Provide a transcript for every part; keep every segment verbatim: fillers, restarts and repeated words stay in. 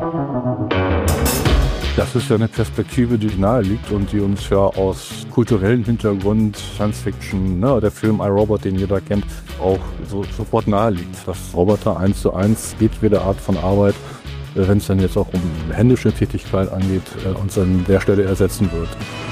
Das ist ja eine Perspektive, die nahe liegt und die uns ja aus kulturellem Hintergrund, Science Fiction, ne, der Film iRobot, den jeder kennt, auch so, sofort nahe liegt. Dass Roboter eins zu eins jedwede Art von Arbeit, wenn es dann jetzt auch um händische Tätigkeit angeht, uns an der Stelle ersetzen wird.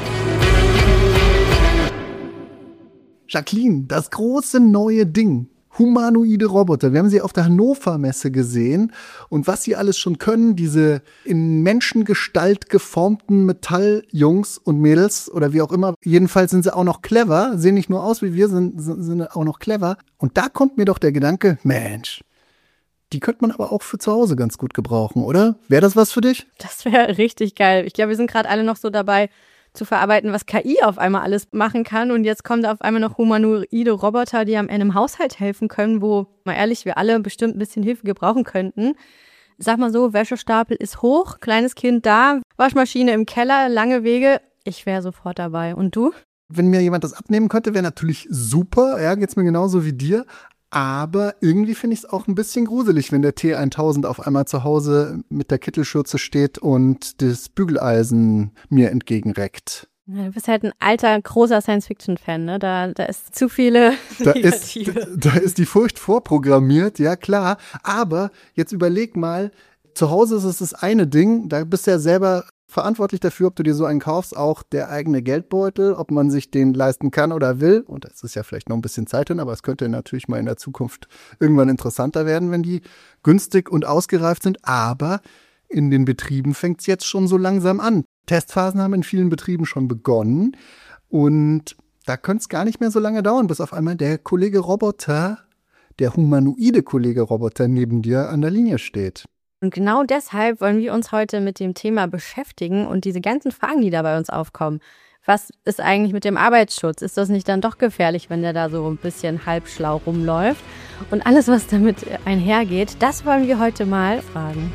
Jacqueline, das große neue Ding. Humanoide Roboter. Wir haben sie auf der Hannover Messe gesehen. Und was sie alles schon können, diese in Menschengestalt geformten Metalljungs und Mädels oder wie auch immer. Jedenfalls sind sie auch noch clever, sehen nicht nur aus wie wir, sind, sind auch noch clever. Und da kommt mir doch der Gedanke, Mensch, die könnte man aber auch für zu Hause ganz gut gebrauchen, oder? Wäre das was für dich? Das wäre richtig geil. Ich glaube, wir sind gerade alle noch so dabei, zu verarbeiten, was K I auf einmal alles machen kann. Und jetzt kommen da auf einmal noch humanoide Roboter, die am Ende im Haushalt helfen können, wo, mal ehrlich, wir alle bestimmt ein bisschen Hilfe gebrauchen könnten. Sag mal so, Wäschestapel ist hoch, kleines Kind da, Waschmaschine im Keller, lange Wege. Ich wäre sofort dabei. Und du? Wenn mir jemand das abnehmen könnte, wäre natürlich super. Ja, geht's mir genauso wie dir. Aber irgendwie finde ich es auch ein bisschen gruselig, wenn der T tausend auf einmal zu Hause mit der Kittelschürze steht und das Bügeleisen mir entgegenreckt. Ja, du bist halt ein alter, großer Science-Fiction-Fan, ne? Da, da ist zu viele da ist, da ist die Furcht vorprogrammiert, ja klar. Aber jetzt überleg mal, zu Hause ist es das eine Ding, da bist du ja selber verantwortlich dafür, ob du dir so einen kaufst, auch der eigene Geldbeutel, ob man sich den leisten kann oder will. Und das ist ja vielleicht noch ein bisschen Zeit hin, aber es könnte natürlich mal in der Zukunft irgendwann interessanter werden, wenn die günstig und ausgereift sind. Aber in den Betrieben fängt es jetzt schon so langsam an. Testphasen haben in vielen Betrieben schon begonnen. Und da könnte es gar nicht mehr so lange dauern, bis auf einmal der Kollege Roboter, der humanoide Kollege Roboter neben dir an der Linie steht. Und genau deshalb wollen wir uns heute mit dem Thema beschäftigen und diese ganzen Fragen, die da bei uns aufkommen. Was ist eigentlich mit dem Arbeitsschutz? Ist das nicht dann doch gefährlich, wenn der da so ein bisschen halbschlau rumläuft? Und alles, was damit einhergeht, das wollen wir heute mal fragen.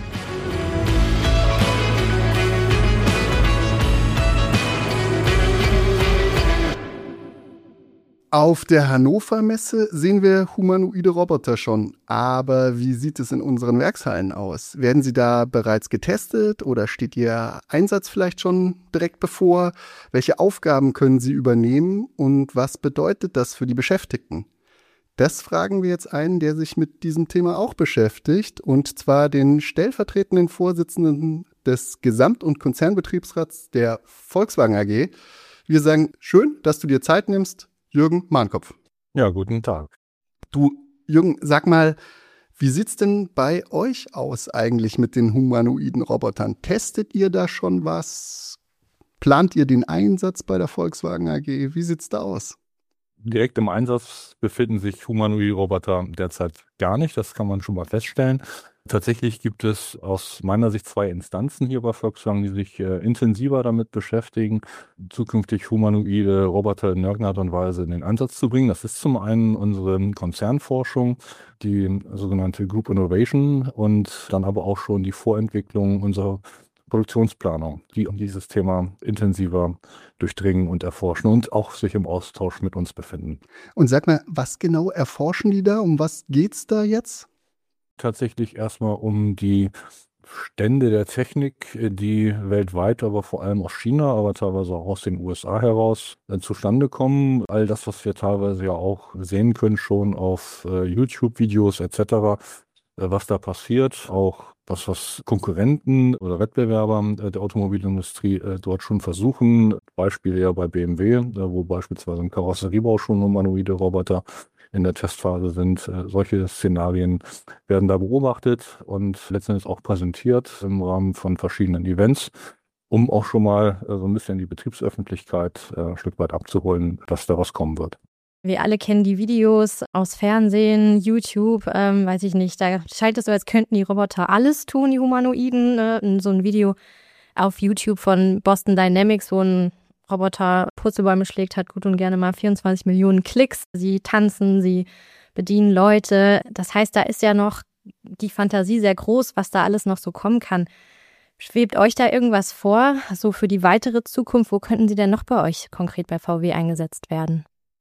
Auf der Hannover Messe sehen wir humanoide Roboter schon. Aber wie sieht es in unseren Werkshallen aus? Werden sie da bereits getestet oder steht ihr Einsatz vielleicht schon direkt bevor? Welche Aufgaben können sie übernehmen und was bedeutet das für die Beschäftigten? Das fragen wir jetzt einen, der sich mit diesem Thema auch beschäftigt, und zwar den stellvertretenden Vorsitzenden des Gesamt- und Konzernbetriebsrats der Volkswagen A G. Wir sagen, schön, dass du dir Zeit nimmst. Jürgen Mahnkopf. Ja, guten Tag. Du, Jürgen, sag mal, wie sieht's denn bei euch aus eigentlich mit den humanoiden Robotern? Testet ihr da schon was? Plant ihr den Einsatz bei der Volkswagen A G? Wie sieht's da aus? Direkt im Einsatz befinden sich humanoide Roboter derzeit gar nicht, das kann man schon mal feststellen. Tatsächlich gibt es aus meiner Sicht zwei Instanzen hier bei Volkswagen, die sich äh, intensiver damit beschäftigen, zukünftig humanoide Roboter in irgendeiner Art und Weise in den Einsatz zu bringen. Das ist zum einen unsere Konzernforschung, die sogenannte Group Innovation, und dann aber auch schon die Vorentwicklung unserer Produktionsplanung, die um dieses Thema intensiver durchdringen und erforschen und auch sich im Austausch mit uns befinden. Und sag mal, was genau erforschen die da? Um was geht's da jetzt? Tatsächlich erstmal um die Stände der Technik, die weltweit, aber vor allem aus China, aber teilweise auch aus den U S A heraus äh, zustande kommen. All das, was wir teilweise ja auch sehen können, schon auf äh, YouTube-Videos et cetera, äh, was da passiert, auch was, was Konkurrenten oder Wettbewerber äh, der Automobilindustrie äh, dort schon versuchen. Beispiel ja bei B M W, äh, wo beispielsweise im Karosseriebau schon humanoide Roboter in der Testphase sind. Äh, solche Szenarien werden da beobachtet und letztendlich auch präsentiert im Rahmen von verschiedenen Events, um auch schon mal äh, so ein bisschen die Betriebsöffentlichkeit äh, ein Stück weit abzuholen, was daraus kommen wird. Wir alle kennen die Videos aus Fernsehen, YouTube, ähm, weiß ich nicht. Da scheint es so, als könnten die Roboter alles tun, die Humanoiden. Ne? So ein Video auf YouTube von Boston Dynamics, wo ein Roboter Purzelbäume schlägt, hat gut und gerne mal vierundzwanzig Millionen Klicks. Sie tanzen, sie bedienen Leute. Das heißt, da ist ja noch die Fantasie sehr groß, was da alles noch so kommen kann. Schwebt euch da irgendwas vor, so für die weitere Zukunft? Wo könnten sie denn noch bei euch konkret bei V W eingesetzt werden?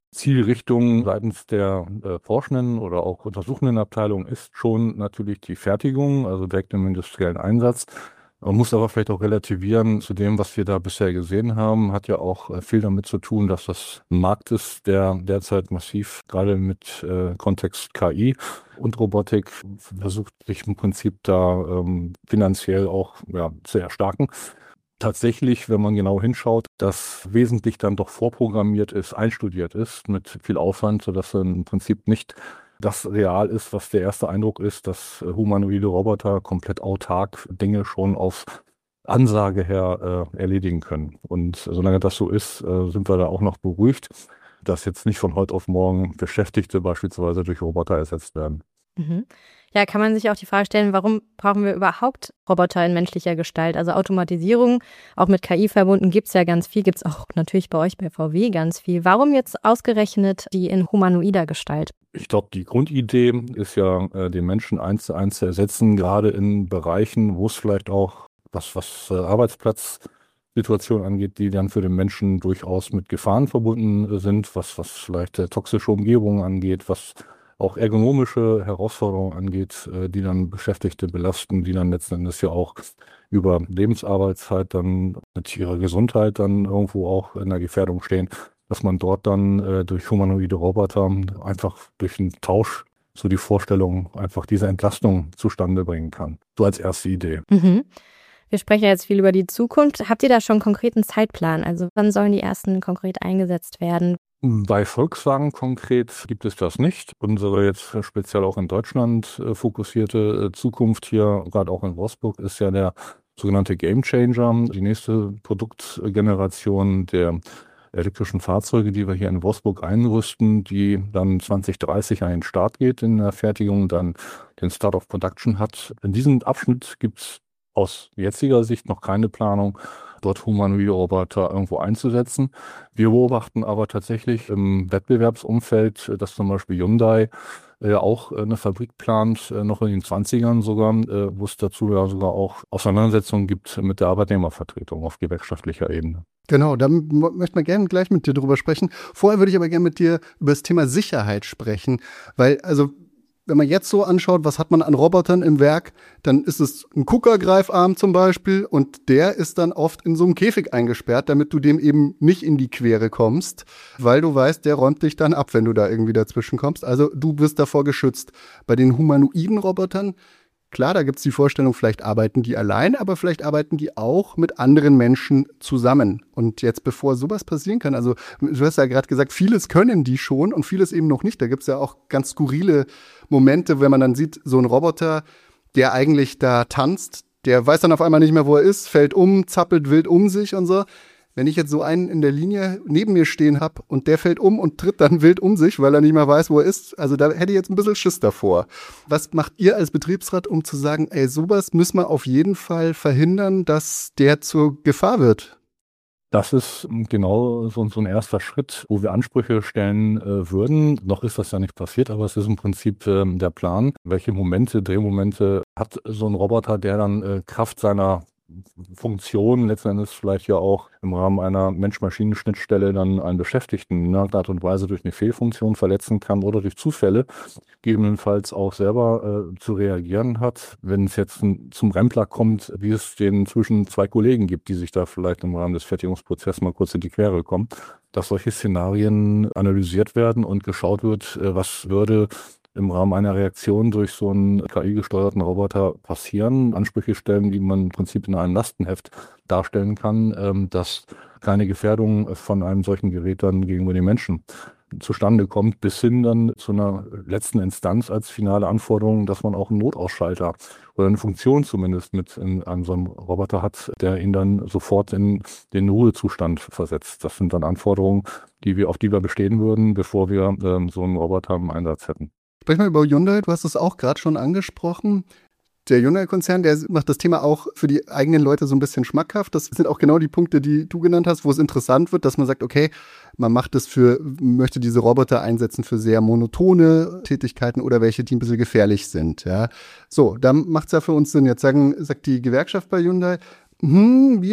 Zielrichtung seitens der äh, forschenden oder auch untersuchenden Abteilung ist schon natürlich die Fertigung, also direkt im industriellen Einsatz. Man muss aber vielleicht auch relativieren zu dem, was wir da bisher gesehen haben, hat ja auch äh, viel damit zu tun, dass das ein Markt ist, der derzeit massiv, gerade mit äh, Kontext K I und Robotik, versucht sich im Prinzip da ähm, finanziell auch ja, zu erstarken. Tatsächlich, wenn man genau hinschaut, dass wesentlich dann doch vorprogrammiert ist, einstudiert ist, mit viel Aufwand, sodass dann im Prinzip nicht das real ist, was der erste Eindruck ist, dass äh, humanoide Roboter komplett autark Dinge schon auf Ansage her äh, erledigen können. Und solange das so ist, äh, sind wir da auch noch beruhigt, dass jetzt nicht von heute auf morgen Beschäftigte beispielsweise durch Roboter ersetzt werden. Mhm. Ja, kann man sich auch die Frage stellen, warum brauchen wir überhaupt Roboter in menschlicher Gestalt? Also Automatisierung, auch mit K I verbunden, gibt es ja ganz viel, gibt es auch natürlich bei euch bei V W ganz viel. Warum jetzt ausgerechnet die in humanoider Gestalt? Ich glaube, die Grundidee ist ja, äh, den Menschen eins zu eins zu ersetzen, gerade in Bereichen, wo es vielleicht auch, was, was äh, Arbeitsplatzsituationen angeht, die dann für den Menschen durchaus mit Gefahren verbunden äh, sind, was, was vielleicht äh, toxische Umgebungen angeht, was auch ergonomische Herausforderungen angeht, äh, die dann Beschäftigte belasten, die dann letzten Endes ja auch über Lebensarbeitszeit dann mit ihrer Gesundheit dann irgendwo auch in der Gefährdung stehen, dass man dort dann äh, durch humanoide Roboter einfach durch einen Tausch so die Vorstellung einfach diese Entlastung zustande bringen kann. So als erste Idee. Mhm. Wir sprechen ja jetzt viel über die Zukunft. Habt ihr da schon einen konkreten Zeitplan? Also wann sollen die ersten konkret eingesetzt werden? Bei Volkswagen konkret gibt es das nicht. Unsere jetzt speziell auch in Deutschland äh, fokussierte äh, Zukunft hier, gerade auch in Wolfsburg, ist ja der sogenannte Game Changer, die nächste Produktgeneration der elektrischen Fahrzeuge, die wir hier in Wolfsburg einrüsten, die dann zwanzig dreißig an den Start geht in der Fertigung, dann den Start of Production hat. In diesem Abschnitt gibt es aus jetziger Sicht noch keine Planung, dort humanoide Roboter irgendwo einzusetzen. Wir beobachten aber tatsächlich im Wettbewerbsumfeld, dass zum Beispiel Hyundai äh, auch eine Fabrik plant, äh, noch in den zwanzigern sogar, äh, wo es dazu ja sogar auch Auseinandersetzungen gibt mit der Arbeitnehmervertretung auf gewerkschaftlicher Ebene. Genau, da m- möchten wir gerne gleich mit dir drüber sprechen. Vorher würde ich aber gerne mit dir über das Thema Sicherheit sprechen, weil also wenn man jetzt so anschaut, was hat man an Robotern im Werk, dann ist es ein Kuckergreifarm zum Beispiel und der ist dann oft in so einem Käfig eingesperrt, damit du dem eben nicht in die Quere kommst, weil du weißt, der räumt dich dann ab, wenn du da irgendwie dazwischen kommst. Also du wirst davor geschützt. Bei den humanoiden Robotern, klar, da gibt's die Vorstellung, vielleicht arbeiten die allein, aber vielleicht arbeiten die auch mit anderen Menschen zusammen. Und jetzt, bevor sowas passieren kann, also du hast ja gerade gesagt, vieles können die schon und vieles eben noch nicht. Da gibt's ja auch ganz skurrile Momente, wenn man dann sieht, so ein Roboter, der eigentlich da tanzt, der weiß dann auf einmal nicht mehr, wo er ist, fällt um, zappelt wild um sich und so. Wenn ich jetzt so einen in der Linie neben mir stehen habe und der fällt um und tritt dann wild um sich, weil er nicht mehr weiß, wo er ist, also da hätte ich jetzt ein bisschen Schiss davor. Was macht ihr als Betriebsrat, um zu sagen, ey, sowas müssen wir auf jeden Fall verhindern, dass der zur Gefahr wird? Das ist genau so, so ein erster Schritt, wo wir Ansprüche stellen äh, würden. Noch ist das ja nicht passiert, aber es ist im Prinzip äh, der Plan. Welche Momente, Drehmomente hat so ein Roboter, der dann äh, Kraft seiner Funktion letzten Endes vielleicht ja auch im Rahmen einer Mensch-Maschinen-Schnittstelle dann einen Beschäftigten in irgendeiner Art und Weise durch eine Fehlfunktion verletzen kann oder durch Zufälle gegebenenfalls auch selber äh, zu reagieren hat, wenn es jetzt ein, zum Rempler kommt, wie es den zwischen zwei Kollegen gibt, die sich da vielleicht im Rahmen des Fertigungsprozesses mal kurz in die Quere kommen, dass solche Szenarien analysiert werden und geschaut wird, äh, was würde im Rahmen einer Reaktion durch so einen K I-gesteuerten Roboter passieren, Ansprüche stellen, die man im Prinzip in einem Lastenheft darstellen kann, ähm, dass keine Gefährdung von einem solchen Gerät dann gegenüber den Menschen zustande kommt, bis hin dann zu einer letzten Instanz als finale Anforderung, dass man auch einen Notausschalter oder eine Funktion zumindest mit in einem so einem Roboter hat, der ihn dann sofort in den Ruhezustand versetzt. Das sind dann Anforderungen, die wir, auf die wir bestehen würden, bevor wir ähm, so einen Roboter im Einsatz hätten. Sprechen wir über Hyundai, du hast es auch gerade schon angesprochen. Der Hyundai-Konzern, der macht das Thema auch für die eigenen Leute so ein bisschen schmackhaft. Das sind auch genau die Punkte, die du genannt hast, wo es interessant wird, dass man sagt, okay, man macht es für, möchte diese Roboter einsetzen für sehr monotone Tätigkeiten oder welche, die ein bisschen gefährlich sind. Ja. So, dann macht es ja für uns Sinn. Jetzt sagen, sagt die Gewerkschaft bei Hyundai, hm, wir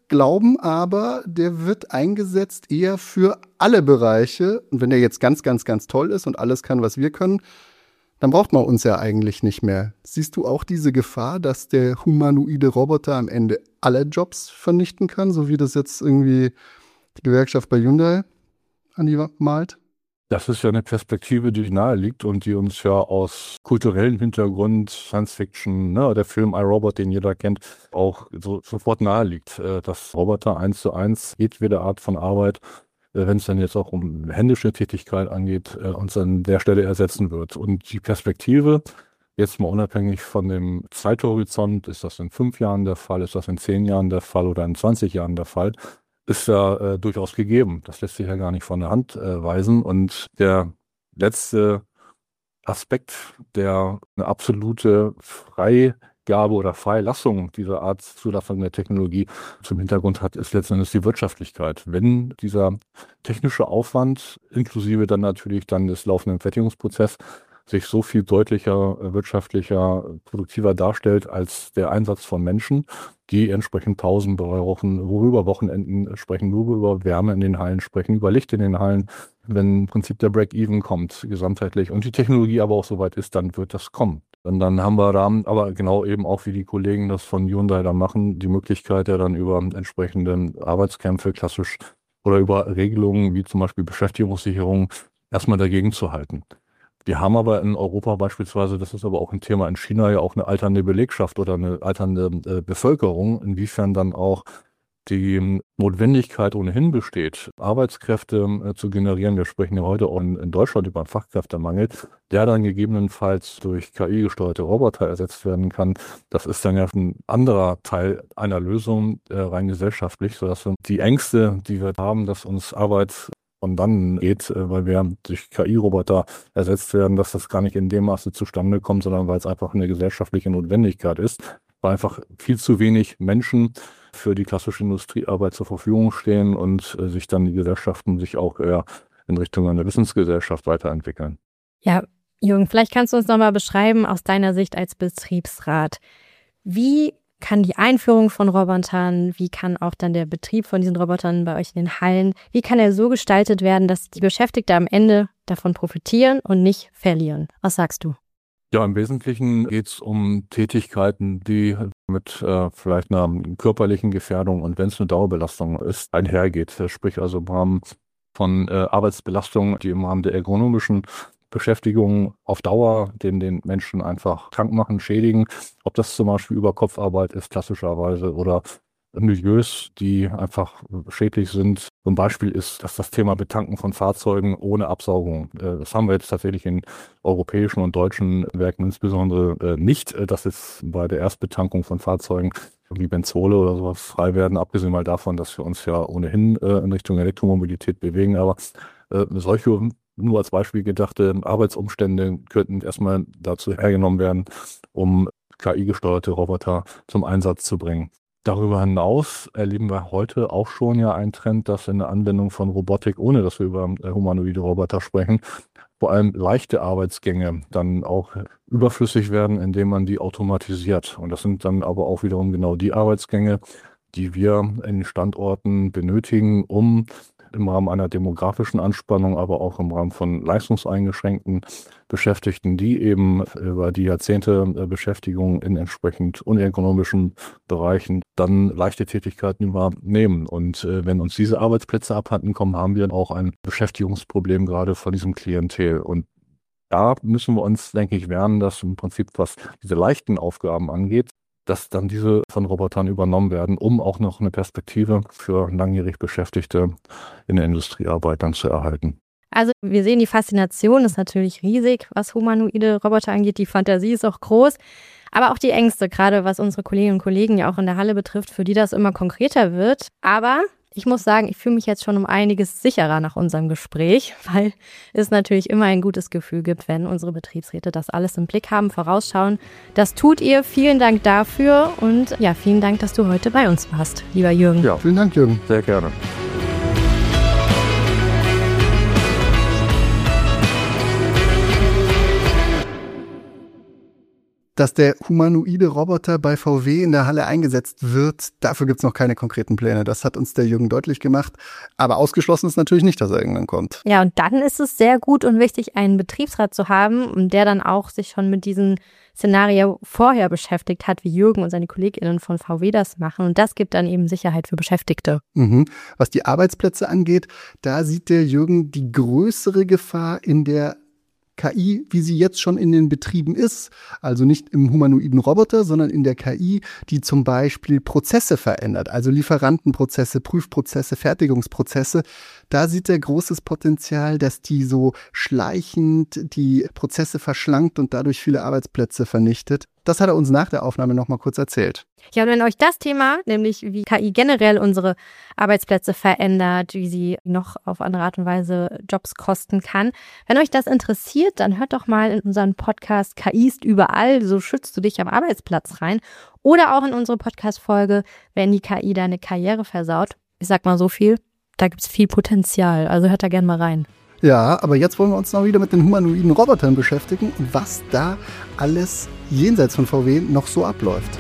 glauben aber, der wird eingesetzt eher für alle Bereiche. Und wenn der jetzt ganz, ganz, ganz toll ist und alles kann, was wir können, dann braucht man uns ja eigentlich nicht mehr. Siehst du auch diese Gefahr, dass der humanoide Roboter am Ende alle Jobs vernichten kann, so wie das jetzt irgendwie die Gewerkschaft bei Hyundai an die Wand malt? Das ist ja eine Perspektive, die nahe liegt und die uns ja aus kulturellem Hintergrund, Science Fiction, ne, der Film iRobot, den jeder kennt, auch so, sofort nahe liegt, dass Roboter eins zu eins jedwede Art von Arbeit, wenn es dann jetzt auch um händische Tätigkeit angeht, uns an der Stelle ersetzen wird. Und die Perspektive, jetzt mal unabhängig von dem Zeithorizont, ist das in fünf Jahren der Fall, ist das in zehn Jahren der Fall oder in zwanzig Jahren der Fall, ist ja äh, durchaus gegeben. Das lässt sich ja gar nicht von der Hand äh, weisen. Und der letzte Aspekt, der eine absolute Freigabe oder Freilassung dieser Art Zulassung der Technologie zum Hintergrund hat, ist letztendlich die Wirtschaftlichkeit. Wenn dieser technische Aufwand, inklusive dann natürlich dann des laufenden Fertigungsprozesses, sich so viel deutlicher, wirtschaftlicher, produktiver darstellt als der Einsatz von Menschen, die entsprechend Pausen brauchen, worüber Wochenenden sprechen, nur über Wärme in den Hallen sprechen, über Licht in den Hallen. Wenn im Prinzip der Break-Even kommt, gesamtheitlich, und die Technologie aber auch soweit ist, dann wird das kommen. Und dann haben wir da aber genau eben auch, wie die Kollegen das von Hyundai da machen, die Möglichkeit ja dann über entsprechende Arbeitskämpfe klassisch oder über Regelungen wie zum Beispiel Beschäftigungssicherung erstmal dagegen zu halten. Wir haben aber in Europa beispielsweise, das ist aber auch ein Thema in China, ja auch eine alternde Belegschaft oder eine alternde äh, Bevölkerung, inwiefern dann auch die Notwendigkeit ohnehin besteht, Arbeitskräfte äh, zu generieren. Wir sprechen ja heute auch in, in Deutschland über einen Fachkräftemangel, der dann gegebenenfalls durch K I-gesteuerte Roboter ersetzt werden kann. Das ist dann ja ein anderer Teil einer Lösung, äh, rein gesellschaftlich, sodass wir die Ängste, die wir haben, dass uns Arbeit von dann geht, weil wir durch K I-Roboter ersetzt werden, dass das gar nicht in dem Maße zustande kommt, sondern weil es einfach eine gesellschaftliche Notwendigkeit ist, weil einfach viel zu wenig Menschen für die klassische Industriearbeit zur Verfügung stehen und äh, sich dann die Gesellschaften sich auch eher in Richtung einer Wissensgesellschaft weiterentwickeln. Ja, Jürgen, vielleicht kannst du uns nochmal beschreiben, aus deiner Sicht als Betriebsrat, wie kann die Einführung von Robotern, wie kann auch dann der Betrieb von diesen Robotern bei euch in den Hallen, wie kann er so gestaltet werden, dass die Beschäftigten am Ende davon profitieren und nicht verlieren? Was sagst du? Ja, im Wesentlichen geht es um Tätigkeiten, die mit äh, vielleicht einer körperlichen Gefährdung und wenn es eine Dauerbelastung ist, einhergeht. Sprich also im Rahmen von äh, Arbeitsbelastungen, die im Rahmen der ergonomischen Beschäftigung auf Dauer den, den Menschen einfach krank machen, schädigen. Ob das zum Beispiel Überkopfarbeit ist, klassischerweise, oder Milieus, die einfach schädlich sind. Zum Beispiel ist das das Thema Betanken von Fahrzeugen ohne Absaugung. Das haben wir jetzt tatsächlich in europäischen und deutschen Werken insbesondere nicht. Das ist bei der Erstbetankung von Fahrzeugen wie Benzole oder sowas frei werden, abgesehen mal davon, dass wir uns ja ohnehin in Richtung Elektromobilität bewegen. Aber solche nur als Beispiel gedachte Arbeitsumstände könnten erstmal dazu hergenommen werden, um K I-gesteuerte Roboter zum Einsatz zu bringen. Darüber hinaus erleben wir heute auch schon ja einen Trend, dass in der Anwendung von Robotik, ohne dass wir über humanoide Roboter sprechen, vor allem leichte Arbeitsgänge dann auch überflüssig werden, indem man die automatisiert. Und das sind dann aber auch wiederum genau die Arbeitsgänge, die wir in den Standorten benötigen, um im Rahmen einer demografischen Anspannung, aber auch im Rahmen von leistungseingeschränkten Beschäftigten, die eben über die Jahrzehnte Beschäftigung in entsprechend unergonomischen Bereichen dann leichte Tätigkeiten übernehmen. Und äh, wenn uns diese Arbeitsplätze abhanden kommen, haben wir auch ein Beschäftigungsproblem gerade von diesem Klientel. Und da müssen wir uns, denke ich, wehren, dass im Prinzip, was diese leichten Aufgaben angeht, dass dann diese von Robotern übernommen werden, um auch noch eine Perspektive für langjährig Beschäftigte in der Industriearbeit dann zu erhalten. Also wir sehen, die Faszination ist natürlich riesig, was humanoide Roboter angeht. Die Fantasie ist auch groß, aber auch die Ängste, gerade was unsere Kolleginnen und Kollegen ja auch in der Halle betrifft, für die das immer konkreter wird. Aber ich muss sagen, ich fühle mich jetzt schon um einiges sicherer nach unserem Gespräch, weil es natürlich immer ein gutes Gefühl gibt, wenn unsere Betriebsräte das alles im Blick haben, vorausschauen. Das tut ihr. Vielen Dank dafür und ja, vielen Dank, dass du heute bei uns warst, lieber Jürgen. Ja, vielen Dank, Jürgen. Sehr gerne. Dass der humanoide Roboter bei V W in der Halle eingesetzt wird, dafür gibt es noch keine konkreten Pläne. Das hat uns der Jürgen deutlich gemacht. Aber ausgeschlossen ist natürlich nicht, dass er irgendwann kommt. Ja, und dann ist es sehr gut und wichtig, einen Betriebsrat zu haben, der dann auch sich schon mit diesem Szenario vorher beschäftigt hat, wie Jürgen und seine KollegInnen von V W das machen. Und das gibt dann eben Sicherheit für Beschäftigte. Mhm. Was die Arbeitsplätze angeht, da sieht der Jürgen die größere Gefahr in der K I, wie sie jetzt schon in den Betrieben ist, also nicht im humanoiden Roboter, sondern in der K I, die zum Beispiel Prozesse verändert, also Lieferantenprozesse, Prüfprozesse, Fertigungsprozesse. Da sieht er großes Potenzial, dass die so schleichend die Prozesse verschlankt und dadurch viele Arbeitsplätze vernichtet. Das hat er uns nach der Aufnahme noch mal kurz erzählt. Ja, und wenn euch das Thema, nämlich wie K I generell unsere Arbeitsplätze verändert, wie sie noch auf andere Art und Weise Jobs kosten kann, wenn euch das interessiert, dann hört doch mal in unseren Podcast K I ist überall, so schützt du dich am Arbeitsplatz rein. Oder auch in unsere Podcast-Folge, wenn die K I deine Karriere versaut. Ich sag mal so viel, da gibt's viel Potenzial, also hört da gerne mal rein. Ja, aber jetzt wollen wir uns noch wieder mit den humanoiden Robotern beschäftigen und was da alles jenseits von V W noch so abläuft.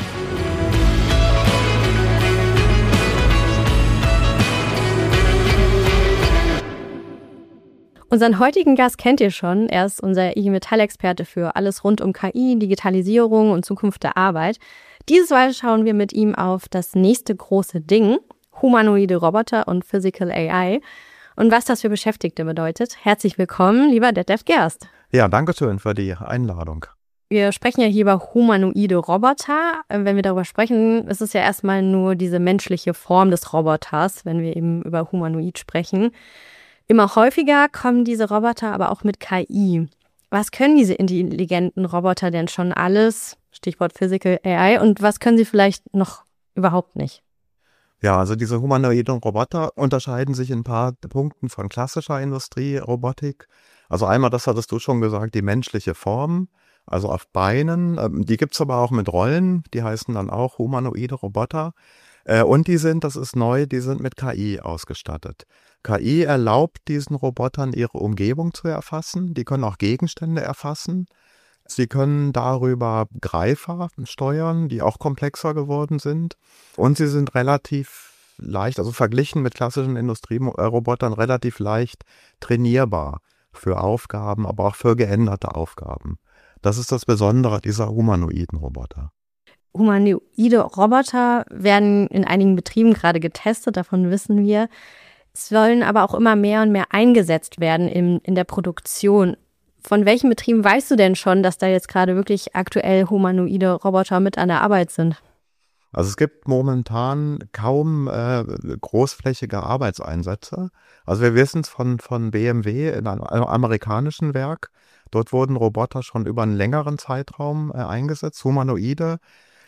Unseren heutigen Gast kennt ihr schon. Er ist unser I G Metall-Experte für alles rund um K I, Digitalisierung und Zukunft der Arbeit. Dieses Mal schauen wir mit ihm auf das nächste große Ding, humanoide Roboter und Physical A I. Und was das für Beschäftigte bedeutet. Herzlich willkommen, lieber Detlef Gerst. Ja, danke schön für die Einladung. Wir sprechen ja hier über humanoide Roboter. Wenn wir darüber sprechen, ist es ja erstmal nur diese menschliche Form des Roboters, wenn wir eben über humanoid sprechen. Immer häufiger kommen diese Roboter aber auch mit K I. Was können diese intelligenten Roboter denn schon alles? Stichwort Physical A I. Und was können sie vielleicht noch überhaupt nicht? Ja, also diese humanoiden Roboter unterscheiden sich in ein paar Punkten von klassischer Industrierobotik. Also einmal, das hattest du schon gesagt, die menschliche Form, also auf Beinen. Die gibt's aber auch mit Rollen, die heißen dann auch humanoide Roboter. Und die sind, das ist neu, die sind mit K I ausgestattet. K I erlaubt diesen Robotern, ihre Umgebung zu erfassen. Die können auch Gegenstände erfassen. Sie können darüber Greifer steuern, die auch komplexer geworden sind. Und sie sind relativ leicht, also verglichen mit klassischen Industrierobotern, relativ leicht trainierbar für Aufgaben, aber auch für geänderte Aufgaben. Das ist das Besondere dieser humanoiden Roboter. Humanoide Roboter werden in einigen Betrieben gerade getestet, davon wissen wir. Es sollen aber auch immer mehr und mehr eingesetzt werden in, in der Produktion. Von welchen Betrieben weißt du denn schon, dass da jetzt gerade wirklich aktuell humanoide Roboter mit an der Arbeit sind? Also es gibt momentan kaum äh, großflächige Arbeitseinsätze. Also wir wissen es von, von B M W in einem amerikanischen Werk. Dort wurden Roboter schon über einen längeren Zeitraum äh, eingesetzt, humanoide.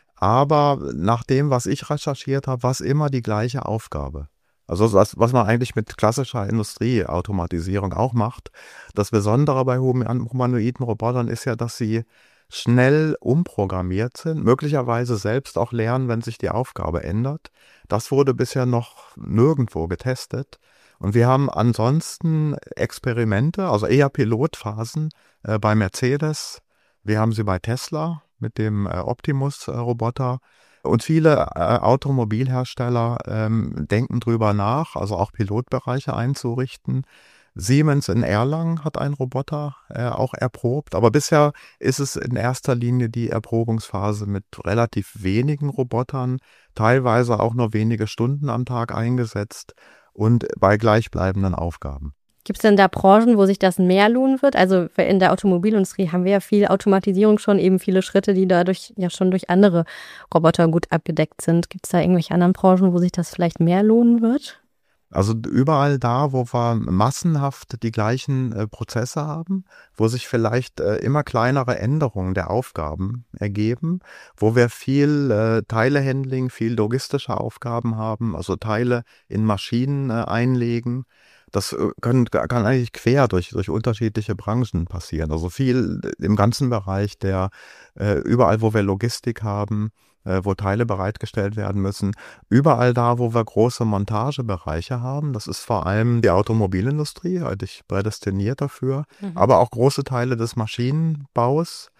Aber nach dem, was ich recherchiert habe, war es immer die gleiche Aufgabe. Also was, was man eigentlich mit klassischer Industrieautomatisierung auch macht. Das Besondere bei humanoiden Robotern ist ja, dass sie schnell umprogrammiert sind, möglicherweise selbst auch lernen, wenn sich die Aufgabe ändert. Das wurde bisher noch nirgendwo getestet. Und wir haben ansonsten Experimente, also eher Pilotphasen äh, bei Mercedes. Wir haben sie bei Tesla mit dem äh, Optimus-Roboter. Und viele äh, Automobilhersteller ähm, denken drüber nach, also auch Pilotbereiche einzurichten. Siemens in Erlangen hat einen Roboter äh, auch erprobt, aber bisher ist es in erster Linie die Erprobungsphase mit relativ wenigen Robotern, teilweise auch nur wenige Stunden am Tag eingesetzt und bei gleichbleibenden Aufgaben. Gibt es denn da Branchen, wo sich das mehr lohnen wird? Also in der Automobilindustrie haben wir ja viel Automatisierung schon, eben viele Schritte, die dadurch ja schon durch andere Roboter gut abgedeckt sind. Gibt es da irgendwelche anderen Branchen, wo sich das vielleicht mehr lohnen wird? Also überall da, wo wir massenhaft die gleichen äh, Prozesse haben, wo sich vielleicht äh, immer kleinere Änderungen der Aufgaben ergeben, wo wir viel äh, Teilehandling, viel logistische Aufgaben haben, also Teile in Maschinen äh, einlegen. Das können, kann eigentlich quer durch, durch unterschiedliche Branchen passieren. Also viel im ganzen Bereich der, äh, überall wo wir Logistik haben, äh, wo Teile bereitgestellt werden müssen, überall da, wo wir große Montagebereiche haben, das ist vor allem die Automobilindustrie, eigentlich prädestiniert dafür, mhm. aber auch große Teile des Maschinenbaus,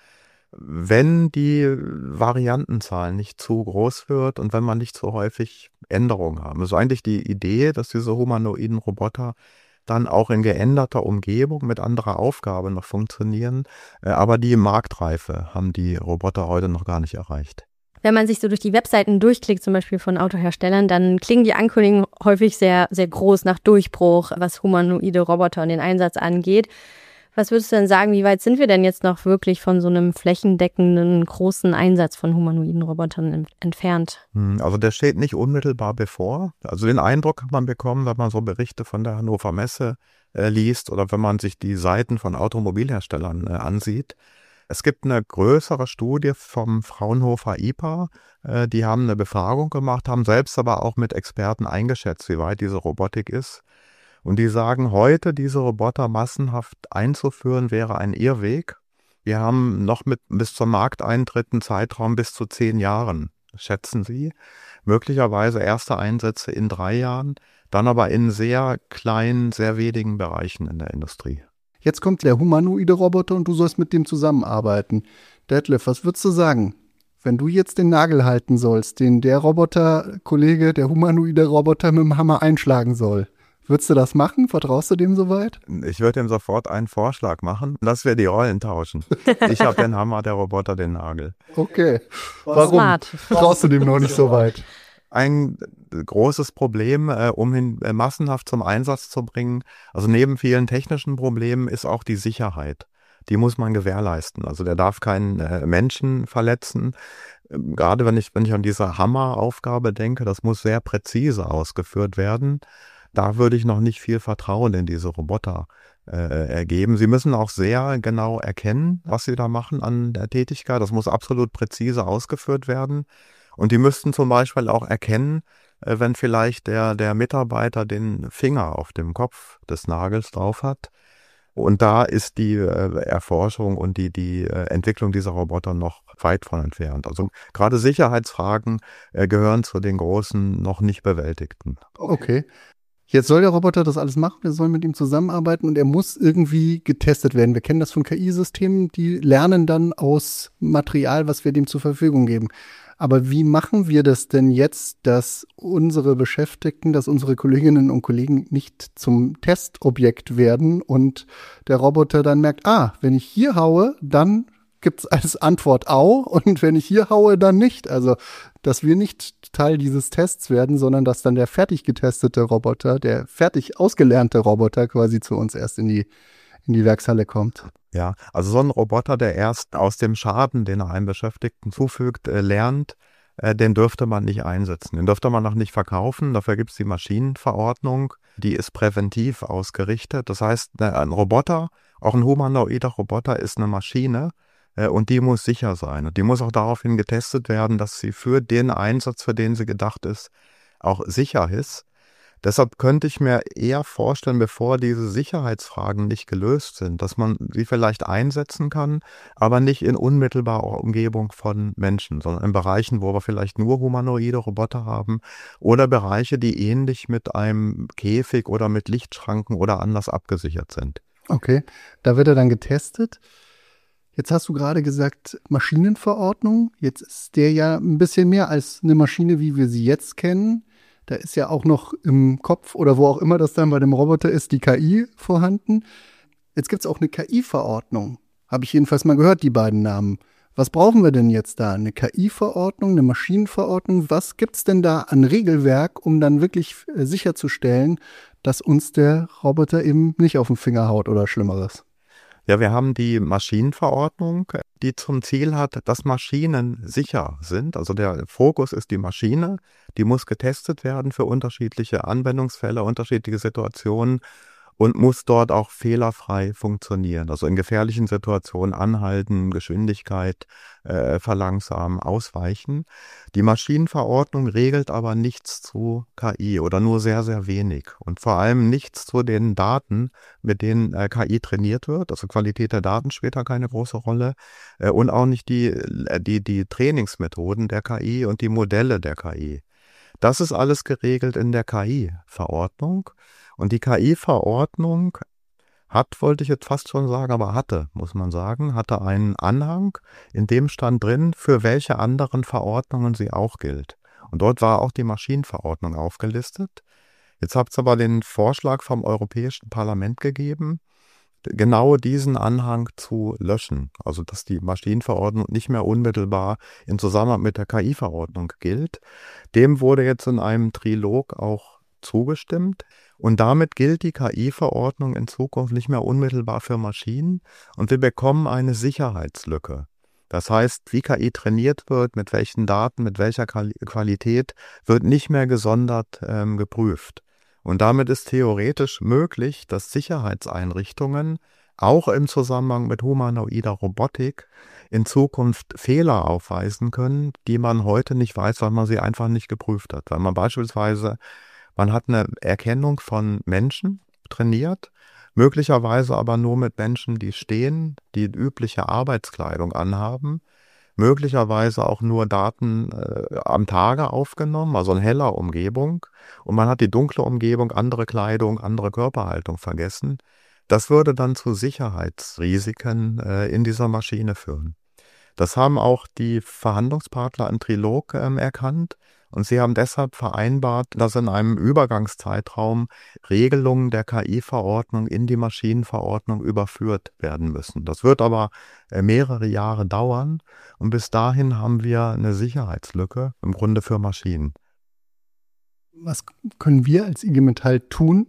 wenn die Variantenzahl nicht zu groß wird und wenn man nicht so häufig Änderungen haben. Das ist eigentlich die Idee, dass diese humanoiden Roboter dann auch in geänderter Umgebung mit anderer Aufgabe noch funktionieren. Aber die Marktreife haben die Roboter heute noch gar nicht erreicht. Wenn man sich so durch die Webseiten durchklickt, zum Beispiel von Autoherstellern, dann klingen die Ankündigungen häufig sehr, sehr groß nach Durchbruch, was humanoide Roboter und den Einsatz angeht. Was würdest du denn sagen, wie weit sind wir denn jetzt noch wirklich von so einem flächendeckenden, großen Einsatz von humanoiden Robotern entfernt? Also der steht nicht unmittelbar bevor. Also den Eindruck kann man bekommen, wenn man so Berichte von der Hannover Messe äh, liest oder wenn man sich die Seiten von Automobilherstellern äh, ansieht. Es gibt eine größere Studie vom Fraunhofer I P A, äh, die haben eine Befragung gemacht, haben selbst aber auch mit Experten eingeschätzt, wie weit diese Robotik ist. Und die sagen, heute diese Roboter massenhaft einzuführen, wäre ein Irrweg. Wir haben noch mit bis zum Markteintritt einen Zeitraum bis zu zehn Jahren, schätzen sie. Möglicherweise erste Einsätze in drei Jahren, dann aber in sehr kleinen, sehr wenigen Bereichen in der Industrie. Jetzt kommt der humanoide Roboter und du sollst mit dem zusammenarbeiten. Detlef, was würdest du sagen, wenn du jetzt den Nagel halten sollst, den der Roboterkollege, der humanoide Roboter mit dem Hammer einschlagen soll? Würdest du das machen? Vertraust du dem soweit? Ich würde ihm sofort einen Vorschlag machen, dass wir die Rollen tauschen. Ich habe den Hammer, der Roboter den Nagel. Okay. Warum Smart. Vertraust du dem noch nicht so weit? Ein großes Problem, äh, um ihn äh, massenhaft zum Einsatz zu bringen, also neben vielen technischen Problemen, ist auch die Sicherheit. Die muss man gewährleisten. Also der darf keinen äh, Menschen verletzen. Ähm, gerade wenn ich, wenn ich an diese Hammeraufgabe denke, das muss sehr präzise ausgeführt werden. Da würde ich noch nicht viel Vertrauen in diese Roboter äh, ergeben. Sie müssen auch sehr genau erkennen, was sie da machen an der Tätigkeit. Das muss absolut präzise ausgeführt werden. Und die müssten zum Beispiel auch erkennen, äh, wenn vielleicht der, der Mitarbeiter den Finger auf dem Kopf des Nagels drauf hat. Und da ist die äh, Erforschung und die, die äh, Entwicklung dieser Roboter noch weit von entfernt. Also gerade Sicherheitsfragen äh, gehören zu den großen, noch nicht bewältigten. Okay. Jetzt soll der Roboter das alles machen, wir sollen mit ihm zusammenarbeiten und er muss irgendwie getestet werden. Wir kennen das von K I-Systemen, die lernen dann aus Material, was wir dem zur Verfügung geben. Aber wie machen wir das denn jetzt, dass unsere Beschäftigten, dass unsere Kolleginnen und Kollegen nicht zum Testobjekt werden und der Roboter dann merkt, ah, wenn ich hier haue, dann gibt es als Antwort au und wenn ich hier haue, dann nicht. Also, dass wir nicht Teil dieses Tests werden, sondern dass dann der fertig getestete Roboter, der fertig ausgelernte Roboter quasi zu uns erst in die, in die Werkshalle kommt. Ja, also so ein Roboter, der erst aus dem Schaden, den er einem Beschäftigten zufügt, äh, lernt, äh, den dürfte man nicht einsetzen. Den dürfte man noch nicht verkaufen. Dafür gibt es die Maschinenverordnung, die ist präventiv ausgerichtet. Das heißt, ein Roboter, auch ein humanoider Roboter, ist eine Maschine, und die muss sicher sein. Und die muss auch daraufhin getestet werden, dass sie für den Einsatz, für den sie gedacht ist, auch sicher ist. Deshalb könnte ich mir eher vorstellen, bevor diese Sicherheitsfragen nicht gelöst sind, dass man sie vielleicht einsetzen kann, aber nicht in unmittelbarer Umgebung von Menschen, sondern in Bereichen, wo wir vielleicht nur humanoide Roboter haben oder Bereiche, die ähnlich mit einem Käfig oder mit Lichtschranken oder anders abgesichert sind. Okay, da wird er dann getestet. Jetzt hast du gerade gesagt, Maschinenverordnung. Jetzt ist der ja ein bisschen mehr als eine Maschine, wie wir sie jetzt kennen. Da ist ja auch noch im Kopf oder wo auch immer das dann bei dem Roboter ist, die K I vorhanden. Jetzt gibt es auch eine K I-Verordnung. Habe ich jedenfalls mal gehört, die beiden Namen. Was brauchen wir denn jetzt da? Eine K I-Verordnung, eine Maschinenverordnung? Was gibt es denn da an Regelwerk, um dann wirklich äh, sicherzustellen, dass uns der Roboter eben nicht auf den Finger haut oder Schlimmeres? Ja, wir haben die Maschinenverordnung, die zum Ziel hat, dass Maschinen sicher sind. Also der Fokus ist die Maschine, die muss getestet werden für unterschiedliche Anwendungsfälle, unterschiedliche Situationen und muss dort auch fehlerfrei funktionieren. Also in gefährlichen Situationen anhalten, Geschwindigkeit äh, verlangsamen, ausweichen. Die Maschinenverordnung regelt aber nichts zu K I oder nur sehr, sehr wenig. Und vor allem nichts zu den Daten, mit denen äh, K I trainiert wird. Also Qualität der Daten spielt da keine große Rolle. Äh, und auch nicht die, die, die Trainingsmethoden der K I und die Modelle der K I. Das ist alles geregelt in der K I-Verordnung. Und die K I-Verordnung hat, wollte ich jetzt fast schon sagen, aber hatte, muss man sagen, hatte einen Anhang, in dem stand drin, für welche anderen Verordnungen sie auch gilt. Und dort war auch die Maschinenverordnung aufgelistet. Jetzt habt ihr aber den Vorschlag vom Europäischen Parlament gegeben, genau diesen Anhang zu löschen. Also dass die Maschinenverordnung nicht mehr unmittelbar in Zusammenhang mit der K I-Verordnung gilt. Dem wurde jetzt in einem Trilog auch zugestimmt. Und damit gilt die K I-Verordnung in Zukunft nicht mehr unmittelbar für Maschinen und wir bekommen eine Sicherheitslücke. Das heißt, wie K I trainiert wird, mit welchen Daten, mit welcher Qualität, wird nicht mehr gesondert ähm, geprüft. Und damit ist theoretisch möglich, dass Sicherheitseinrichtungen auch im Zusammenhang mit humanoider Robotik in Zukunft Fehler aufweisen können, die man heute nicht weiß, weil man sie einfach nicht geprüft hat. Weil man beispielsweise Man hat eine Erkennung von Menschen trainiert, möglicherweise aber nur mit Menschen, die stehen, die übliche Arbeitskleidung anhaben, möglicherweise auch nur Daten äh, am Tage aufgenommen, also in heller Umgebung. Und man hat die dunkle Umgebung, andere Kleidung, andere Körperhaltung vergessen. Das würde dann zu Sicherheitsrisiken äh, in dieser Maschine führen. Das haben auch die Verhandlungspartner im Trilog ähm, erkannt. Und sie haben deshalb vereinbart, dass in einem Übergangszeitraum Regelungen der K I-Verordnung in die Maschinenverordnung überführt werden müssen. Das wird aber mehrere Jahre dauern und bis dahin haben wir eine Sicherheitslücke im Grunde für Maschinen. Was können wir als I G Metall tun,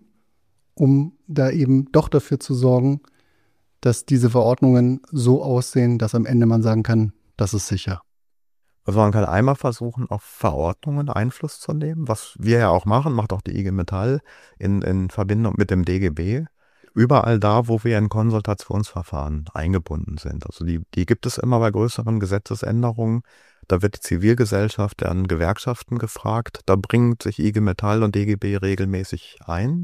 um da eben doch dafür zu sorgen, dass diese Verordnungen so aussehen, dass am Ende man sagen kann, das ist sicher? Also man kann einmal versuchen, auf Verordnungen Einfluss zu nehmen, was wir ja auch machen, macht auch die I G Metall in, in Verbindung mit dem D G B. Überall da, wo wir in Konsultationsverfahren eingebunden sind. Also die, die gibt es immer bei größeren Gesetzesänderungen. Da wird die Zivilgesellschaft an Gewerkschaften gefragt. Da bringt sich I G Metall und D G B regelmäßig ein.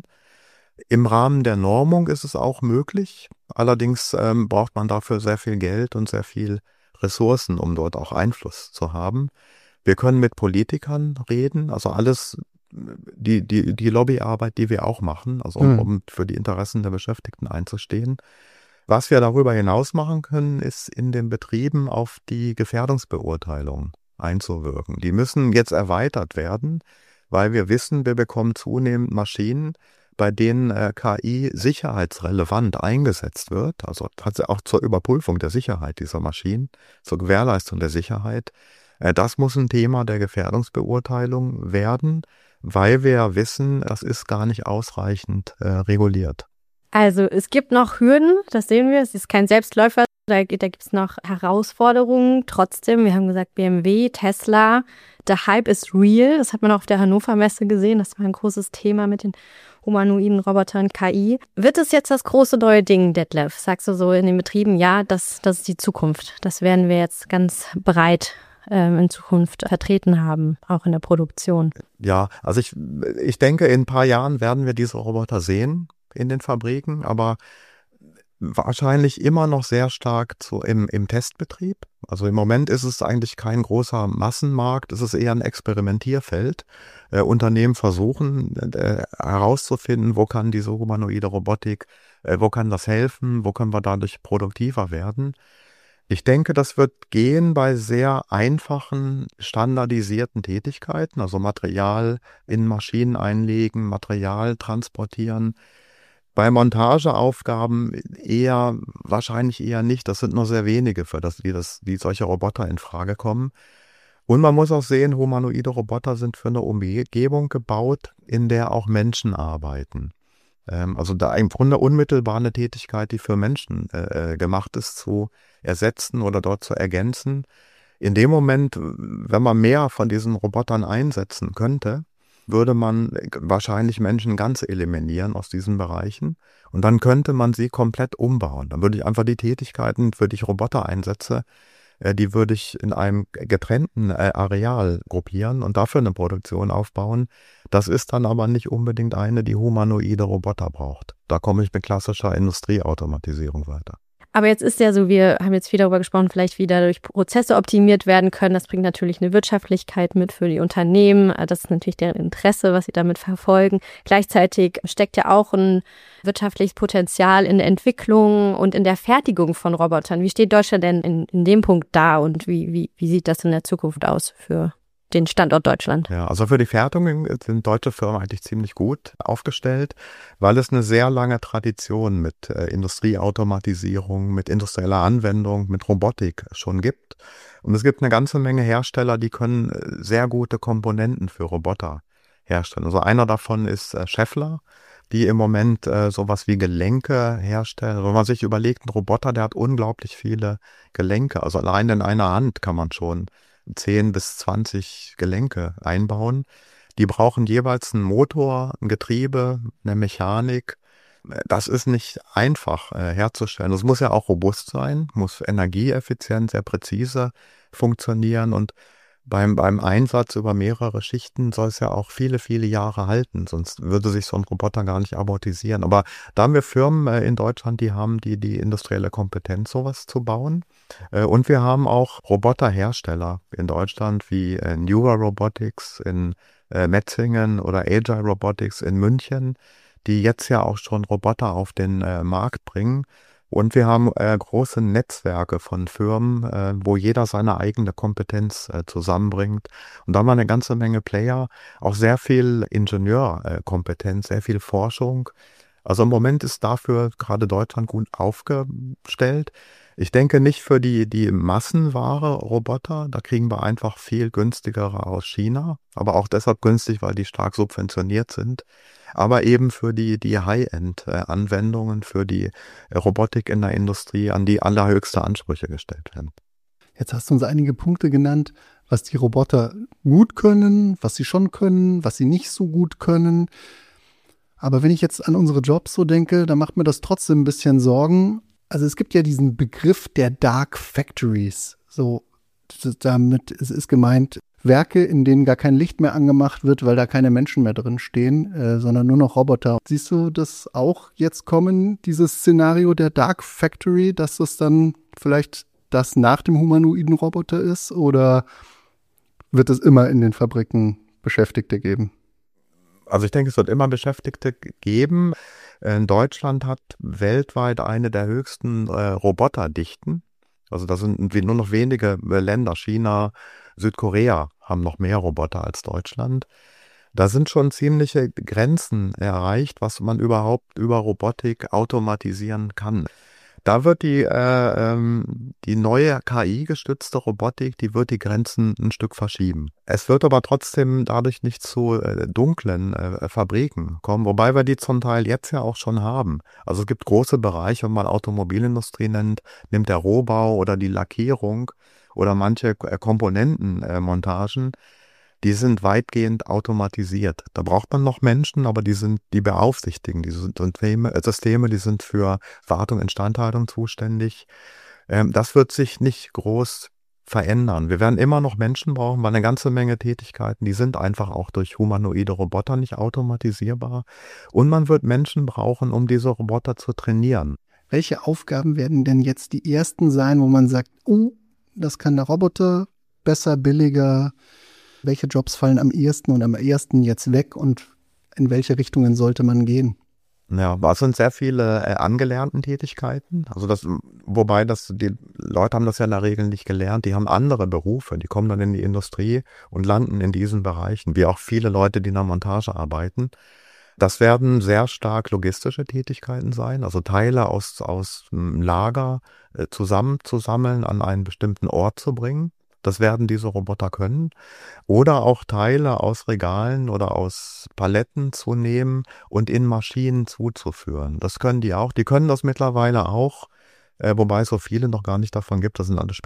Im Rahmen der Normung ist es auch möglich. Allerdings ähm, braucht man dafür sehr viel Geld und sehr viel Ressourcen, um dort auch Einfluss zu haben. Wir können mit Politikern reden, also alles, die, die, die Lobbyarbeit, die wir auch machen, also um, um für die Interessen der Beschäftigten einzustehen. Was wir darüber hinaus machen können, ist in den Betrieben auf die Gefährdungsbeurteilung einzuwirken. Die müssen jetzt erweitert werden, weil wir wissen, wir bekommen zunehmend Maschinen, bei denen äh, K I sicherheitsrelevant eingesetzt wird, also auch zur Überprüfung der Sicherheit dieser Maschinen, zur Gewährleistung der Sicherheit. Äh, das muss ein Thema der Gefährdungsbeurteilung werden, weil wir ja wissen, das ist gar nicht ausreichend äh, reguliert. Also es gibt noch Hürden, das sehen wir, es ist kein Selbstläufer, da, da gibt es noch Herausforderungen. Trotzdem, wir haben gesagt, B M W, Tesla, der Hype ist real, das hat man auch auf der Hannover Messe gesehen, das war ein großes Thema mit den humanoiden Robotern, K I. Wird es jetzt das große neue Ding, Detlef? Sagst du so in den Betrieben, ja, das, das ist die Zukunft. Das werden wir jetzt ganz breit ähm, in Zukunft vertreten haben, auch in der Produktion. Ja, also ich, ich denke, in ein paar Jahren werden wir diese Roboter sehen in den Fabriken, aber wahrscheinlich immer noch sehr stark zu, im, im Testbetrieb. Also im Moment ist es eigentlich kein großer Massenmarkt, es ist eher ein Experimentierfeld. Äh, Unternehmen versuchen äh, herauszufinden, wo kann diese humanoide Robotik, äh, wo kann das helfen, wo können wir dadurch produktiver werden. Ich denke, das wird gehen bei sehr einfachen, standardisierten Tätigkeiten, also Material in Maschinen einlegen, Material transportieren. Bei Montageaufgaben eher, wahrscheinlich eher nicht. Das sind nur sehr wenige, für das, die, das, die solche Roboter in Frage kommen. Und man muss auch sehen, humanoide Roboter sind für eine Umgebung gebaut, in der auch Menschen arbeiten. Ähm, also da im Grunde unmittelbar eine Tätigkeit, die für Menschen äh, gemacht ist, zu ersetzen oder dort zu ergänzen. In dem Moment, wenn man mehr von diesen Robotern einsetzen könnte, würde man wahrscheinlich Menschen ganz eliminieren aus diesen Bereichen und dann könnte man sie komplett umbauen. Dann würde ich einfach die Tätigkeiten, für die ich Roboter einsetze, äh, die würde ich in einem getrennten äh, Areal gruppieren und dafür eine Produktion aufbauen. Das ist dann aber nicht unbedingt eine, die humanoide Roboter braucht. Da komme ich mit klassischer Industrieautomatisierung weiter. Aber jetzt ist ja so, wir haben jetzt viel darüber gesprochen, vielleicht wie dadurch Prozesse optimiert werden können. Das bringt natürlich eine Wirtschaftlichkeit mit für die Unternehmen. Das ist natürlich deren Interesse, was sie damit verfolgen. Gleichzeitig steckt ja auch ein wirtschaftliches Potenzial in der Entwicklung und in der Fertigung von Robotern. Wie steht Deutschland denn in, in dem Punkt da und wie, wie, wie sieht das in der Zukunft aus für den Standort Deutschland? Ja, also für die Fertigung sind deutsche Firmen eigentlich ziemlich gut aufgestellt, weil es eine sehr lange Tradition mit äh, Industrieautomatisierung, mit industrieller Anwendung, mit Robotik schon gibt. Und es gibt eine ganze Menge Hersteller, die können äh, sehr gute Komponenten für Roboter herstellen. Also einer davon ist äh, Schaeffler, die im Moment äh, sowas wie Gelenke herstellen. Wenn man sich überlegt, ein Roboter, der hat unglaublich viele Gelenke. Also allein in einer Hand kann man schon zehn bis zwanzig Gelenke einbauen. Die brauchen jeweils einen Motor, ein Getriebe, eine Mechanik. Das ist nicht einfach äh, herzustellen. Das muss ja auch robust sein, muss energieeffizient, sehr präzise funktionieren und beim, beim Einsatz über mehrere Schichten soll es ja auch viele, viele Jahre halten, sonst würde sich so ein Roboter gar nicht amortisieren. Aber da haben wir Firmen äh, in Deutschland, die haben die, die industrielle Kompetenz, sowas zu bauen. Äh, und wir haben auch Roboterhersteller in Deutschland wie äh, Neura Robotics in äh, Metzingen oder Agile Robotics in München, die jetzt ja auch schon Roboter auf den äh, Markt bringen. Und wir haben äh, große Netzwerke von Firmen, äh, wo jeder seine eigene Kompetenz äh, zusammenbringt. Und da haben wir eine ganze Menge Player, auch sehr viel Ingenieurkompetenz, sehr viel Forschung. Also im Moment ist dafür gerade Deutschland gut aufgestellt. Ich denke nicht für die, die Massenware Roboter, da kriegen wir einfach viel günstigere aus China, aber auch deshalb günstig, weil die stark subventioniert sind. Aber eben für die, die High-End-Anwendungen, für die Robotik in der Industrie, an die allerhöchste Ansprüche gestellt werden. Jetzt hast du uns einige Punkte genannt, was die Roboter gut können, was sie schon können, was sie nicht so gut können. Aber wenn ich jetzt an unsere Jobs so denke, dann macht mir das trotzdem ein bisschen Sorgen. Also es gibt ja diesen Begriff der Dark Factories. So, damit ist, ist gemeint, Werke, in denen gar kein Licht mehr angemacht wird, weil da keine Menschen mehr drin stehen, äh, sondern nur noch Roboter. Siehst du das auch jetzt kommen, dieses Szenario der Dark Factory, dass das dann vielleicht das nach dem humanoiden Roboter ist? Oder wird es immer in den Fabriken Beschäftigte geben? Also ich denke, es wird immer Beschäftigte geben. In Deutschland hat weltweit eine der höchsten äh, Roboterdichten. Also da sind wie nur noch wenige Länder, China, Südkorea haben noch mehr Roboter als Deutschland. Da sind schon ziemliche Grenzen erreicht, was man überhaupt über Robotik automatisieren kann. Da wird die, äh, ähm, die neue K I-gestützte Robotik, die wird die Grenzen ein Stück verschieben. Es wird aber trotzdem dadurch nicht zu äh, dunklen äh, Fabriken kommen, wobei wir die zum Teil jetzt ja auch schon haben. Also es gibt große Bereiche, wenn man Automobilindustrie nennt, nimmt der Rohbau oder die Lackierung oder manche äh, Komponentenmontagen, äh, die sind weitgehend automatisiert. Da braucht man noch Menschen, aber die sind, die beaufsichtigen diese Systeme, Systeme, die sind für Wartung, Instandhaltung zuständig. Ähm, das wird sich nicht groß verändern. Wir werden immer noch Menschen brauchen, weil eine ganze Menge Tätigkeiten, die sind einfach auch durch humanoide Roboter nicht automatisierbar. Und man wird Menschen brauchen, um diese Roboter zu trainieren. Welche Aufgaben werden denn jetzt die ersten sein, wo man sagt, oh, das kann der Roboter besser, billiger? Welche Jobs fallen am ehesten und am ersten jetzt weg und in welche Richtungen sollte man gehen? Ja, es sind sehr viele äh, angelernten Tätigkeiten. Also das, wobei das, die Leute haben das ja in der Regel nicht gelernt. Die haben andere Berufe. Die kommen dann in die Industrie und landen in diesen Bereichen, wie auch viele Leute, die in der Montage arbeiten. Das werden sehr stark logistische Tätigkeiten sein, also Teile aus, aus dem Lager äh, zusammenzusammeln, an einen bestimmten Ort zu bringen. Das werden diese Roboter können. Oder auch Teile aus Regalen oder aus Paletten zu nehmen und in Maschinen zuzuführen. Das können die auch. Die können das mittlerweile auch, äh, wobei es so viele noch gar nicht davon gibt. Das sind alle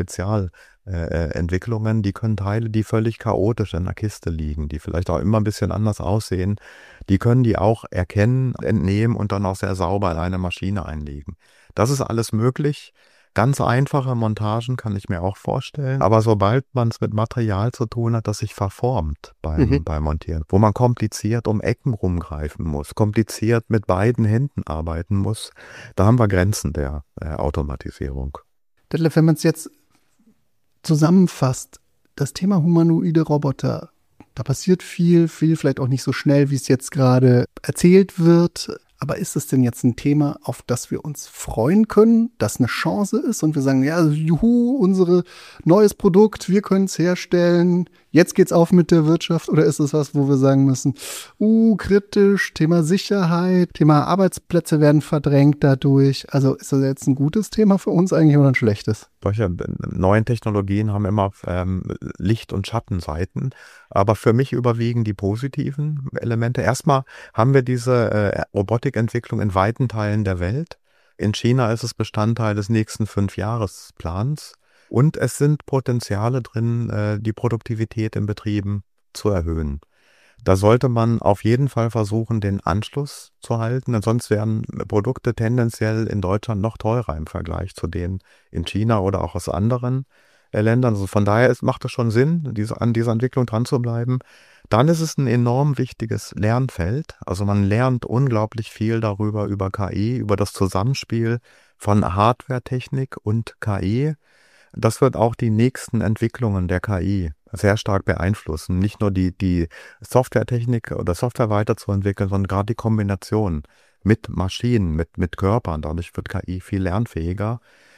Spezialentwicklungen. Äh, die können Teile, die völlig chaotisch in der Kiste liegen, die vielleicht auch immer ein bisschen anders aussehen, die können die auch erkennen, entnehmen und dann auch sehr sauber in eine Maschine einlegen. Das ist alles möglich. Ganz einfache Montagen kann ich mir auch vorstellen, aber sobald man es mit Material zu tun hat, das sich verformt beim, mhm. beim Montieren, wo man kompliziert um Ecken rumgreifen muss, kompliziert mit beiden Händen arbeiten muss, da haben wir Grenzen der äh, Automatisierung. Detlef, wenn man es jetzt zusammenfasst, das Thema humanoide Roboter, da passiert viel, viel vielleicht auch nicht so schnell, wie es jetzt gerade erzählt wird. Aber ist es denn jetzt ein Thema, auf das wir uns freuen können, das eine Chance ist und wir sagen, ja, juhu, unser neues Produkt, wir können es herstellen, jetzt geht's auf mit der Wirtschaft? Oder ist es was, wo wir sagen müssen, uh, kritisch, Thema Sicherheit, Thema Arbeitsplätze werden verdrängt dadurch. Also ist das jetzt ein gutes Thema für uns eigentlich oder ein schlechtes? Solche neuen Technologien haben immer ähm, Licht- und Schattenseiten, aber für mich überwiegen die positiven Elemente. Erstmal haben wir diese äh, Robotikentwicklung in weiten Teilen der Welt. In China ist es Bestandteil des nächsten Fünfjahresplans und es sind Potenziale drin, äh, die Produktivität in Betrieben zu erhöhen. Da sollte man auf jeden Fall versuchen, den Anschluss zu halten, denn sonst werden Produkte tendenziell in Deutschland noch teurer im Vergleich zu denen in China oder auch aus anderen äh, Ländern. Also von daher ist, macht es schon Sinn, diese, an dieser Entwicklung dran zu bleiben. Dann ist es ein enorm wichtiges Lernfeld. Also man lernt unglaublich viel darüber, über K I, über das Zusammenspiel von Hardware-Technik und K I. Das wird auch die nächsten Entwicklungen der K I sehr stark beeinflussen. Nicht nur die, die Softwaretechnik oder Software weiterzuentwickeln, sondern gerade die Kombination mit Maschinen, mit, mit Körpern. Dadurch wird K I viel lernfähiger.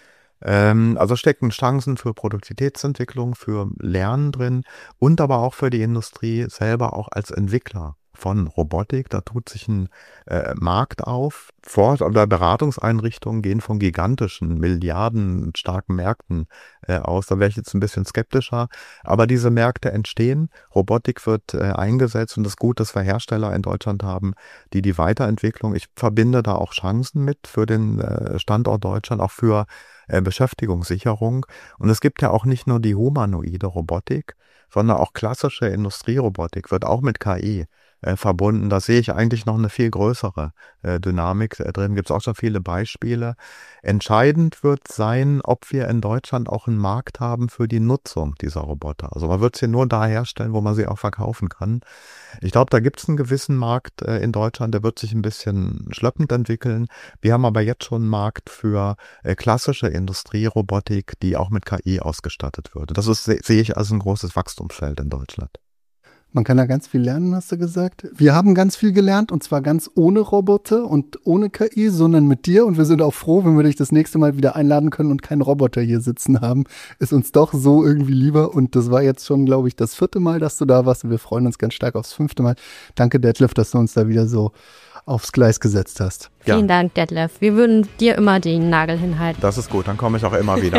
Ähm, also stecken Chancen für Produktivitätsentwicklung, für Lernen drin und aber auch für die Industrie selber auch als Entwickler von Robotik. Da tut sich ein äh, Markt auf. Fort- oder Beratungseinrichtungen gehen von gigantischen, milliardenstarken Märkten äh, aus. Da wäre ich jetzt ein bisschen skeptischer. Aber diese Märkte entstehen. Robotik wird äh, eingesetzt und es ist gut, dass wir Hersteller in Deutschland haben, die die Weiterentwicklung, ich verbinde da auch Chancen mit für den äh, Standort Deutschland, auch für äh, Beschäftigungssicherung. Und es gibt ja auch nicht nur die humanoide Robotik, sondern auch klassische Industrierobotik wird auch mit K I Äh, verbunden. Da sehe ich eigentlich noch eine viel größere äh, Dynamik äh, drin. Gibt es auch schon viele Beispiele. Entscheidend wird sein, ob wir in Deutschland auch einen Markt haben für die Nutzung dieser Roboter. Also man wird sie nur da herstellen, wo man sie auch verkaufen kann. Ich glaube, da gibt es einen gewissen Markt äh, in Deutschland, der wird sich ein bisschen schleppend entwickeln. Wir haben aber jetzt schon einen Markt für äh, klassische Industrierobotik, die auch mit K I ausgestattet wird. Das ist, sehe ich als ein großes Wachstumsfeld in Deutschland. Man kann da ganz viel lernen, hast du gesagt. Wir haben ganz viel gelernt und zwar ganz ohne Roboter und ohne K I, sondern mit dir. Und wir sind auch froh, wenn wir dich das nächste Mal wieder einladen können und keinen Roboter hier sitzen haben. Ist uns doch so irgendwie lieber. Und das war jetzt schon, glaube ich, das vierte Mal, dass du da warst. Und wir freuen uns ganz stark aufs fünfte Mal. Danke, Detlef, dass du uns da wieder so aufs Gleis gesetzt hast. Ja. Vielen Dank, Detlef. Wir würden dir immer den Nagel hinhalten. Das ist gut, dann komme ich auch immer wieder.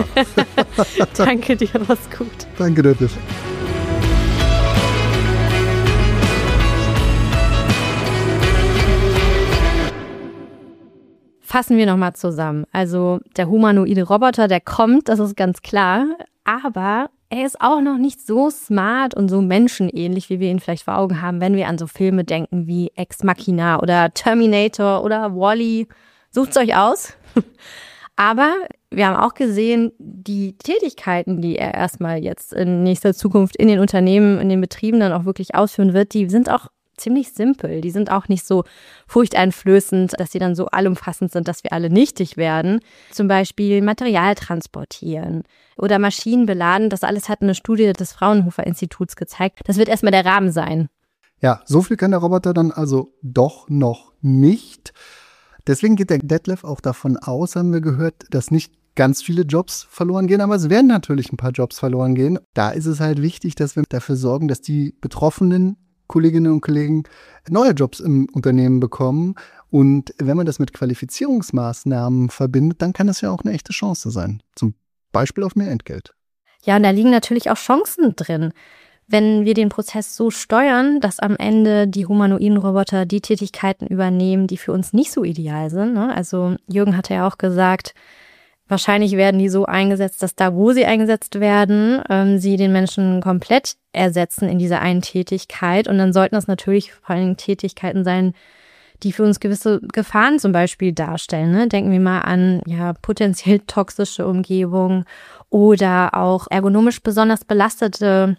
Danke dir, mach's gut. Danke, Detlef. Fassen wir nochmal zusammen. Also der humanoide Roboter, der kommt, das ist ganz klar, aber er ist auch noch nicht so smart und so menschenähnlich, wie wir ihn vielleicht vor Augen haben, wenn wir an so Filme denken wie Ex Machina oder Terminator oder Wall-E. Sucht's euch aus. Aber wir haben auch gesehen, die Tätigkeiten, die er erstmal jetzt in nächster Zukunft in den Unternehmen, in den Betrieben dann auch wirklich ausführen wird, die sind auch ziemlich simpel. Die sind auch nicht so furchteinflößend, dass sie dann so allumfassend sind, dass wir alle nichtig werden. Zum Beispiel Material transportieren oder Maschinen beladen. Das alles hat eine Studie des Fraunhofer Instituts gezeigt. Das wird erstmal der Rahmen sein. Ja, so viel kann der Roboter dann also doch noch nicht. Deswegen geht der Detlef auch davon aus, haben wir gehört, dass nicht ganz viele Jobs verloren gehen, aber es werden natürlich ein paar Jobs verloren gehen. Da ist es halt wichtig, dass wir dafür sorgen, dass die Betroffenen Kolleginnen und Kollegen neue Jobs im Unternehmen bekommen. Und wenn man das mit Qualifizierungsmaßnahmen verbindet, dann kann das ja auch eine echte Chance sein. Zum Beispiel auf mehr Entgelt. Ja, und da liegen natürlich auch Chancen drin. Wenn wir den Prozess so steuern, dass am Ende die humanoiden Roboter die Tätigkeiten übernehmen, die für uns nicht so ideal sind. Ne? Also Jürgen hatte ja auch gesagt, wahrscheinlich werden die so eingesetzt, dass da, wo sie eingesetzt werden, ähm, sie den Menschen komplett ersetzen in dieser einen Tätigkeit. Und dann sollten das natürlich vor allem Tätigkeiten sein, die für uns gewisse Gefahren zum Beispiel darstellen. Ne? Denken wir mal an ja potenziell toxische Umgebung oder auch ergonomisch besonders belastete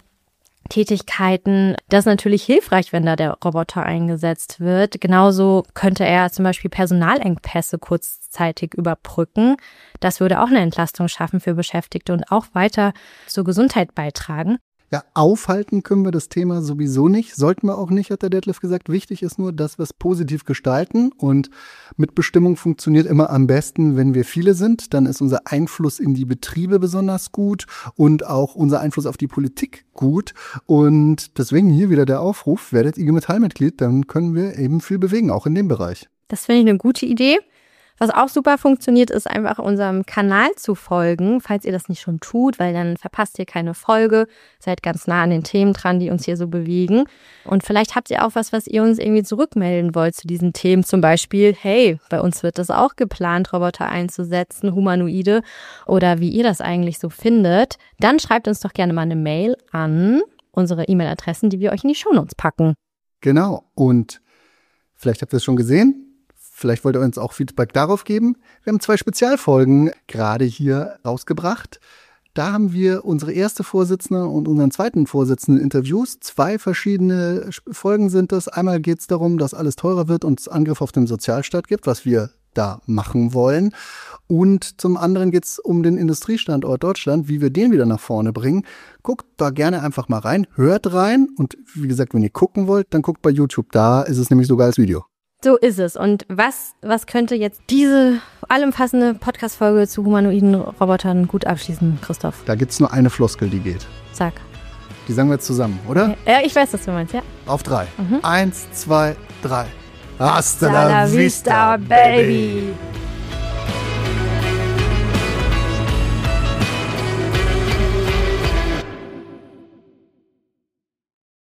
Tätigkeiten. Das ist natürlich hilfreich, wenn da der Roboter eingesetzt wird. Genauso könnte er zum Beispiel Personalengpässe kurzzeitig überbrücken. Das würde auch eine Entlastung schaffen für Beschäftigte und auch weiter zur Gesundheit beitragen. Ja, aufhalten können wir das Thema sowieso nicht, sollten wir auch nicht, hat der Detlef gesagt. Wichtig ist nur, dass wir es positiv gestalten und Mitbestimmung funktioniert immer am besten, wenn wir viele sind. Dann ist unser Einfluss in die Betriebe besonders gut und auch unser Einfluss auf die Politik gut. Und deswegen hier wieder der Aufruf, werdet I G Metall-Mitglied, dann können wir eben viel bewegen, auch in dem Bereich. Das finde ich eine gute Idee. Was auch super funktioniert, ist einfach unserem Kanal zu folgen, falls ihr das nicht schon tut, weil dann verpasst ihr keine Folge, seid ganz nah an den Themen dran, die uns hier so bewegen. Und vielleicht habt ihr auch was, was ihr uns irgendwie zurückmelden wollt zu diesen Themen. Zum Beispiel, hey, bei uns wird das auch geplant, Roboter einzusetzen, Humanoide, oder wie ihr das eigentlich so findet. Dann schreibt uns doch gerne mal eine Mail an unsere E-Mail-Adressen, die wir euch in die Shownotes packen. Genau, und vielleicht habt ihr es schon gesehen. Vielleicht wollt ihr uns auch Feedback darauf geben. Wir haben zwei Spezialfolgen gerade hier rausgebracht. Da haben wir unsere erste Vorsitzende und unseren zweiten Vorsitzenden Interviews. Zwei verschiedene Folgen sind das. Einmal geht es darum, dass alles teurer wird und es Angriff auf den Sozialstaat gibt, was wir da machen wollen. Und zum anderen geht es um den Industriestandort Deutschland, wie wir den wieder nach vorne bringen. Guckt da gerne einfach mal rein, hört rein. Und wie gesagt, wenn ihr gucken wollt, dann guckt bei YouTube. Da ist es nämlich sogar als Video. So ist es. Und was, was könnte jetzt diese allumfassende Podcast-Folge zu humanoiden Robotern gut abschließen, Christoph? Da gibt's nur eine Floskel, die geht. Sag. Die sagen wir jetzt zusammen, oder? Ja, ich weiß, was du meinst, ja. Auf drei. Mhm. Eins, zwei, drei. Hasta la vista, baby.